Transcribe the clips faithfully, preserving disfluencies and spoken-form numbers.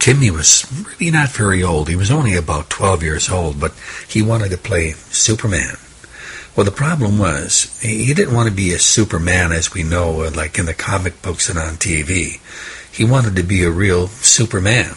Timmy was really not very old. He was only about twelve years old, but he wanted to play Superman. Well, the problem was, he didn't want to be a Superman as we know, like in the comic books and on T V. He wanted to be a real Superman.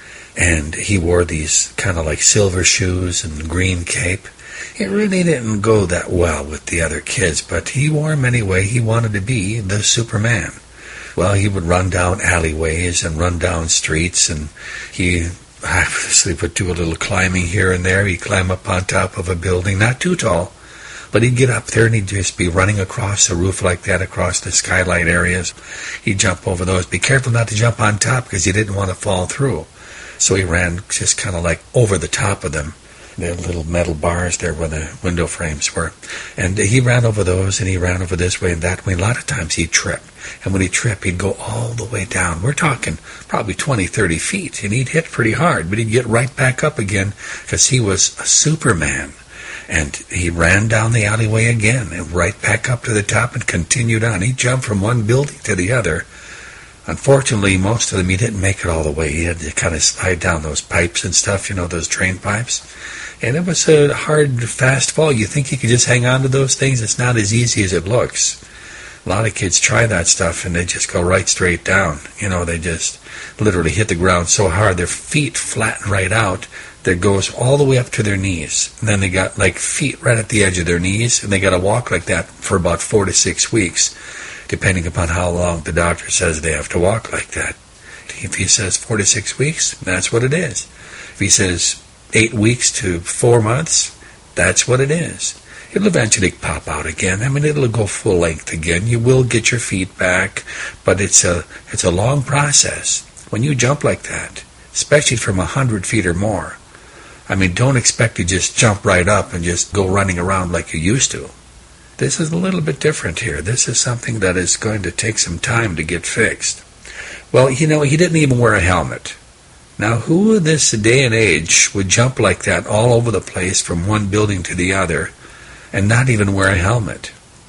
And he wore these kind of like silver shoes and green cape. It really didn't go that well with the other kids, but he wore them anyway. He wanted to be the Superman. Well, he would run down alleyways and run down streets, and he obviously would do a little climbing here and there. He'd climb up on top of a building, not too tall, but he'd get up there and he'd just be running across the roof like that, across the skylight areas. He'd jump over those. Be careful not to jump on top because he didn't want to fall through. So he ran just kind of like over the top of them. The little metal bars there where the window frames were. And he ran over those, and he ran over this way and that way. A lot of times he'd trip. And when he'd trip, he'd go all the way down. We're talking probably twenty, thirty feet. And he'd hit pretty hard, but he'd get right back up again because he was a Superman. And he ran down the alleyway again and right back up to the top and continued on. He jumped from one building to the other. Unfortunately, most of them, he didn't make it all the way. He had to kind of slide down those pipes and stuff, you know, those drain pipes. And it was a hard, fast fall. You think you could just hang on to those things? It's not as easy as it looks. A lot of kids try that stuff, and they just go right straight down. You know, they just literally hit the ground so hard, their feet flatten right out. That goes all the way up to their knees. And then they got, like, feet right at the edge of their knees, and they got to walk like that for about four to six weeks. Depending upon how long the doctor says they have to walk like that. If he says four to six weeks, that's what it is. If he says eight weeks to four months, that's what it is. It'll eventually pop out again. I mean, it'll go full length again. You will get your feet back, but it's a it's a long process. When you jump like that, especially from a hundred feet or more, I mean, don't expect to just jump right up and just go running around like you used to. This is a little bit different here. This is something that is going to take some time to get fixed. Well, you know, he didn't even wear a helmet. Now, who in this day and age would jump like that all over the place from one building to the other and not even wear a helmet?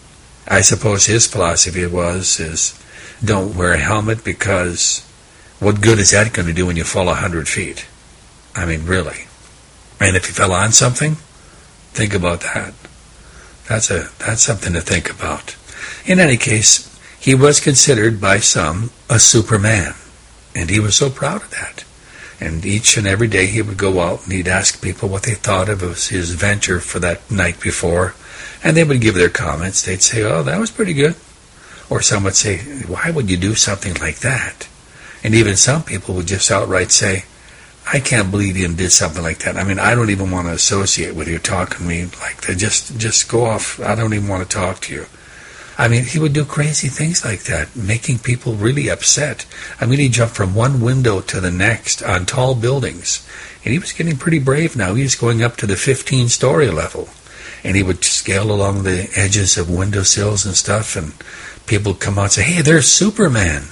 I suppose his philosophy was, is don't wear a helmet because what good is that going to do when you fall a hundred feet? I mean, really. And if you fell on something, think about that. That's a that's something to think about. In any case, he was considered by some a Superman, and he was so proud of that. And each and every day he would go out and he'd ask people what they thought of his venture for that night before, and they would give their comments. They'd say, "Oh, that was pretty good," or some would say, "Why would you do something like that?" And even some people would just outright say, I can't believe you did something like that. I mean, I don't even want to associate with you talking to me like that. Just, just go off. I don't even want to talk to you. I mean, he would do crazy things like that, making people really upset. I mean, he jumped from one window to the next on tall buildings. And he was getting pretty brave now. He was going up to the fifteen-story level. And he would scale along the edges of windowsills and stuff, and people would come out and say, hey, there's Superman.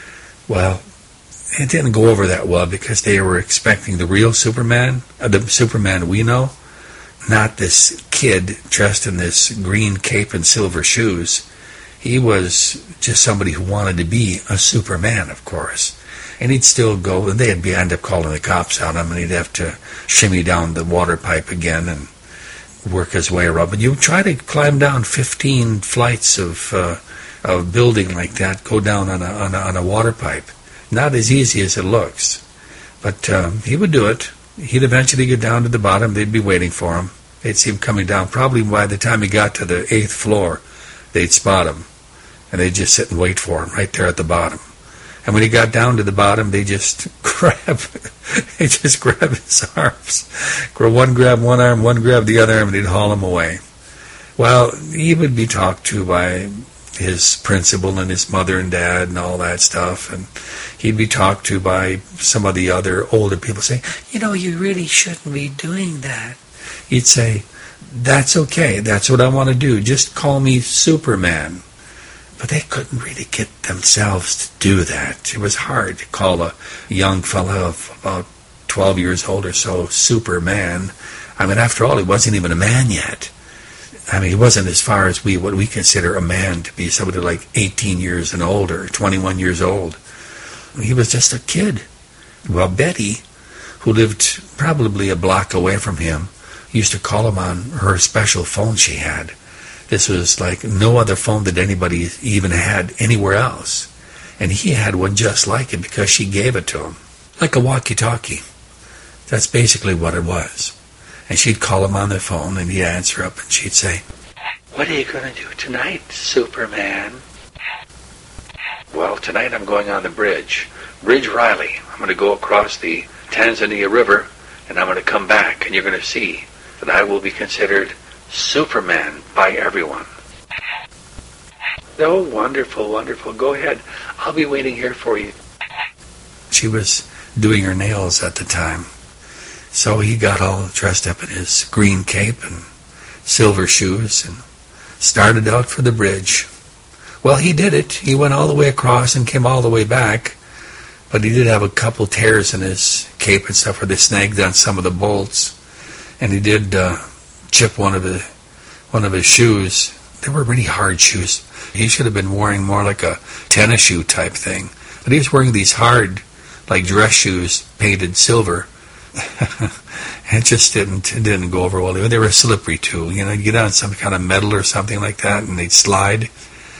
Well, it didn't go over that well because they were expecting the real Superman, uh, the Superman we know, not this kid dressed in this green cape and silver shoes. He was just somebody who wanted to be a Superman, of course. And he'd still go, and they'd be, end up calling the cops on him, and he'd have to shimmy down the water pipe again and work his way around. But you try to climb down fifteen flights of uh, of building like that, go down on a, on a on a water pipe. Not as easy as it looks. But um, he would do it. He'd eventually get down to the bottom. They'd be waiting for him. They'd see him coming down. Probably by the time he got to the eighth floor, they'd spot him. And they'd just sit and wait for him right there at the bottom. And when he got down to the bottom, they just grab, they just grab his arms. One grab one arm, one grab the other arm, and they'd haul him away. Well, he would be talked to by his principal and his mother and dad and all that stuff, and he'd be talked to by some of the other older people saying, you know, you really shouldn't be doing that. He'd say, that's okay, that's what I want to do, just call me Superman. But they couldn't really get themselves to do that. It was hard to call a young fellow of about twelve years old or so Superman. I mean, after all, he wasn't even a man yet. I mean, he wasn't as far as we what we consider a man to be, somebody like eighteen years and older, twenty-one years old. He was just a kid. Well, Betty, who lived probably a block away from him, used to call him on her special phone she had. This was like no other phone that anybody even had anywhere else. And he had one just like it because she gave it to him. Like a walkie-talkie. That's basically what it was. And she'd call him on the phone, and he'd answer up, and she'd say, "What are you going to do tonight, Superman?" "Well, tonight I'm going on the bridge. Bridge Riley. I'm going to go across the Tanzania River, and I'm going to come back, and you're going to see that I will be considered Superman by everyone." "Oh, wonderful, wonderful. Go ahead. I'll be waiting here for you." She was doing her nails at the time. So he got all dressed up in his green cape and silver shoes and started out for the bridge. Well, he did it. He went all the way across and came all the way back. But he did have a couple tears in his cape and stuff where they snagged on some of the bolts. And he did uh, chip one of the one of his shoes. They were really hard shoes. He should have been wearing more like a tennis shoe type thing. But he was wearing these hard, like dress shoes, painted silver. It just didn't it didn't go over well. They were slippery too. You know, you get on some kind of metal or something like that, and they'd slide.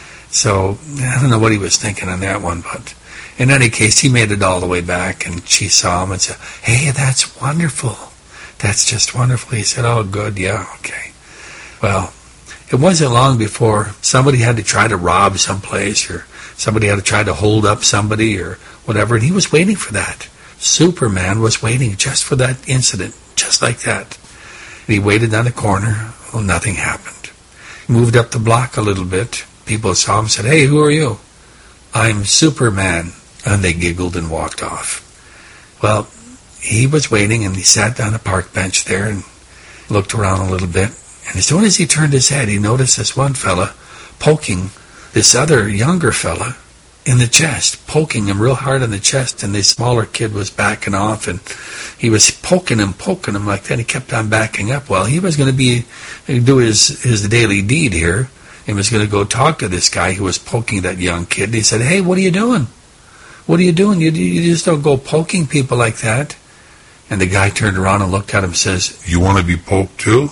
So I don't know what he was thinking on that one, but in any case, he made it all the way back, and she saw him and said, "Hey, that's wonderful. That's just wonderful." He said, "Oh, good, yeah, okay." Well, it wasn't long before somebody had to try to rob someplace, or somebody had to try to hold up somebody, or whatever, and he was waiting for that. Superman was waiting just for that incident, just like that. And he waited on the corner. Well, nothing happened. He moved up the block a little bit. People saw him and said, "Hey, who are you?" "I'm Superman." And they giggled and walked off. Well, he was waiting, and he sat on a park bench there and looked around a little bit. And as soon as he turned his head, he noticed this one fella poking this other younger fella in the chest, poking him real hard in the chest, and the smaller kid was backing off, and he was poking him, poking him like that. He kept on backing up. Well, he was going to be do his, his daily deed here, and was going to go talk to this guy who was poking that young kid. And he said, "Hey, what are you doing? What are you doing? You, you just don't go poking people like that." And the guy turned around and looked at him and says, "You want to be poked too?"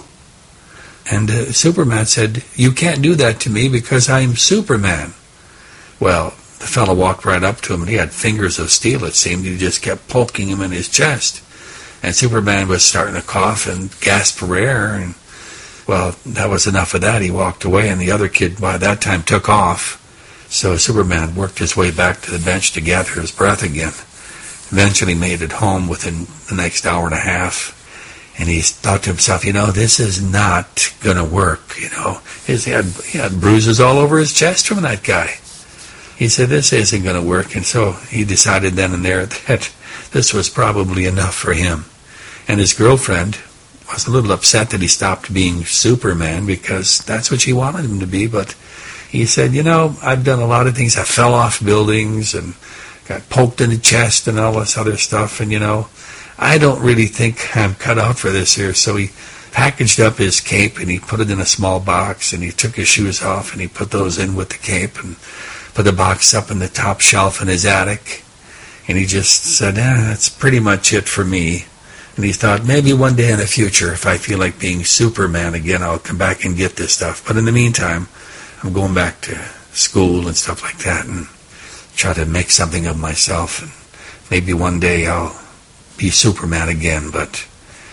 And uh, Superman said, "You can't do that to me because I'm Superman." Well, the fellow walked right up to him, and he had fingers of steel, it seemed. He just kept poking him in his chest. And Superman was starting to cough and gasp for air. And, well, that was enough of that. He walked away, and the other kid by that time took off. So Superman worked his way back to the bench to gather his breath again. Eventually made it home within the next hour and a half. And he thought to himself, you know, this is not going to work, you know. His, he, had, he had bruises all over his chest from that guy. He said, this isn't going to work. And so he decided then and there that this was probably enough for him. And his girlfriend was a little upset that he stopped being Superman because that's what she wanted him to be. But he said, you know, I've done a lot of things. I fell off buildings and got poked in the chest and all this other stuff. And, you know, I don't really think I'm cut out for this here. So he packaged up his cape and he put it in a small box and he took his shoes off and he put those in with the cape and put the box up in the top shelf in his attic. And he just said, eh, that's pretty much it for me. And he thought, maybe one day in the future, if I feel like being Superman again, I'll come back and get this stuff. But in the meantime, I'm going back to school and stuff like that and try to make something of myself. And maybe one day I'll be Superman again. But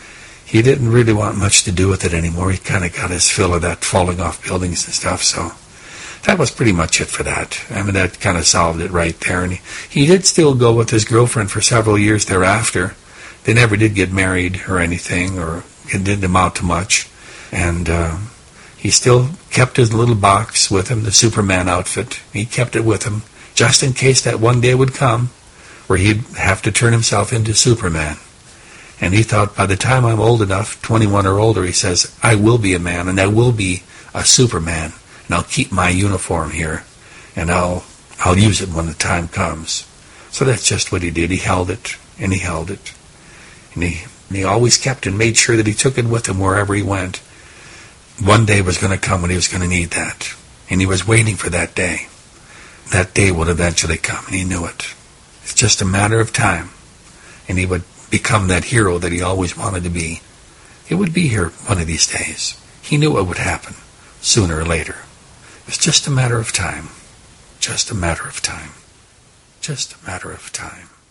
he didn't really want much to do with it anymore. He kind of got his fill of that falling off buildings and stuff. So that was pretty much it for that. I mean, that kind of solved it right there. And he, he did still go with his girlfriend for several years thereafter. They never did get married or anything, or it didn't amount to much. And uh, he still kept his little box with him, the Superman outfit. He kept it with him just in case that one day would come where he'd have to turn himself into Superman. And he thought, by the time I'm old enough, twenty-one or older, he says, I will be a man, and I will be a Superman. And I'll keep my uniform here, and I'll I'll use it when the time comes. So that's just what he did. He held it, and he held it. And he, and he always kept and made sure that he took it with him wherever he went. One day was going to come when he was going to need that. And he was waiting for that day. That day would eventually come, and he knew it. It's just a matter of time. and he would become that hero that he always wanted to be. It would be here one of these days. He knew it would happen, sooner or later. It was just a matter of time. Just a matter of time. Just a matter of time.